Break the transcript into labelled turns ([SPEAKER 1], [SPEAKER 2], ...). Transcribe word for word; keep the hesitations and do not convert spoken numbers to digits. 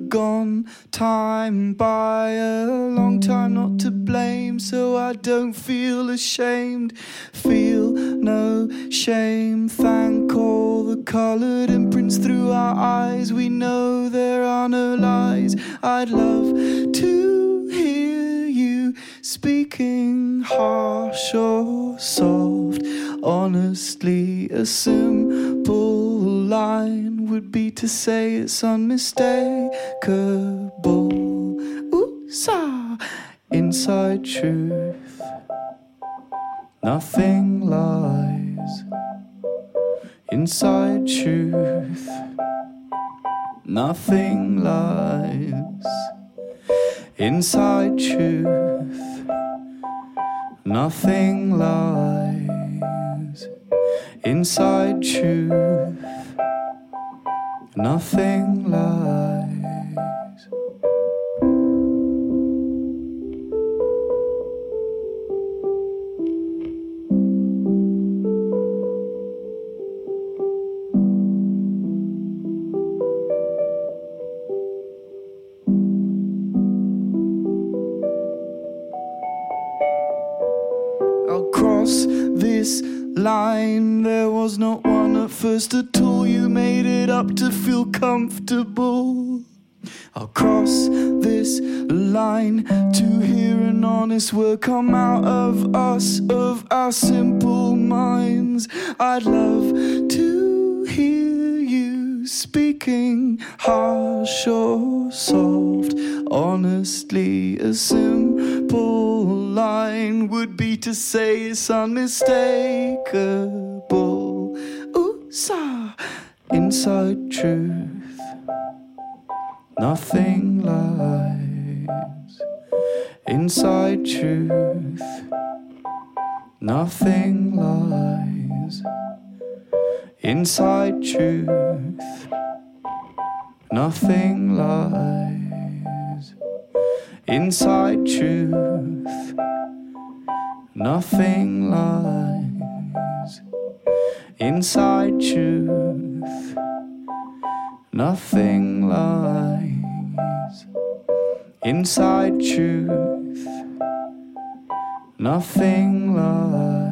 [SPEAKER 1] gone time by, a long time not to blame, so I don't feel ashamed, feel no shame. Thank all the coloured imprints through our eyes, we know there are no lies. I'd love to hear you speaking, harsh or soft. Honestly, a simple line would be to say it's unmistakable. Ooh-sa, inside truth, nothing lies. Inside truth, nothing lies. Inside truth, nothing lies. Inside truth, nothing lies. I'll cross this line, there was not one at first at all. You made it up to feel comfortable. I'll cross this line to hear an honest word come out of us, of our simple minds. I'd love to hear you speaking, harsh or soft. Honestly, a simple line would be to say it's unmistakable. Ooh-sa, inside truth, nothing lies. Inside truth, nothing lies. Inside truth, nothing lies. Inside truth, nothing lies. Inside truth, nothing lies. Inside truth, nothing lies.